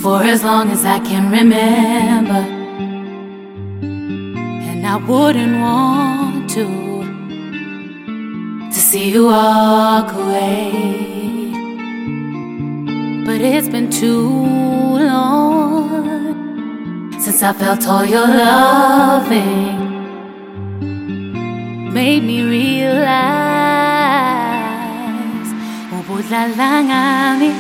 for as long as I can remember. And I wouldn't want to see you walk away. But it's been too long since I felt all your loving. Made me realize ubudlala ngami.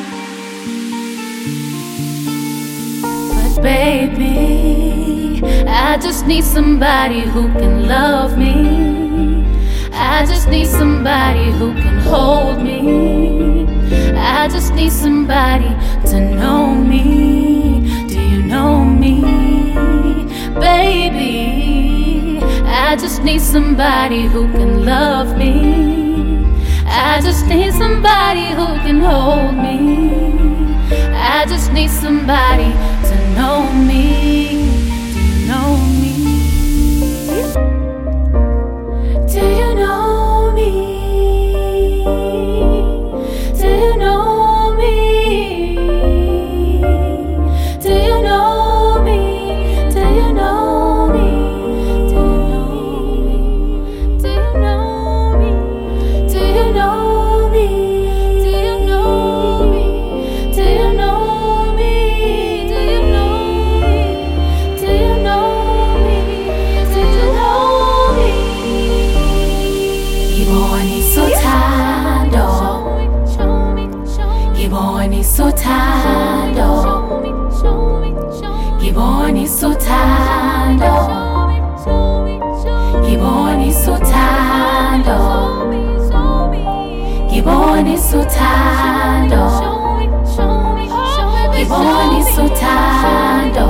But baby, I just need somebody who can love me. I just need somebody who can hold me. I just need somebody to know me. Do you know me, baby? I just need somebody who can love me. I just need somebody who can hold me. I just need somebody to know me. Do you know me? Do you know me? Do you know me? Do you know me? Do you know me? Do you know me? Do you know me? Do you know me? Do you know me? Do you know me? Do you know me? Do you know me? Giboni sothando, Giboni sothando, Giboni sothando, Giboni sothando, Giboni sothando, Giboni sothando.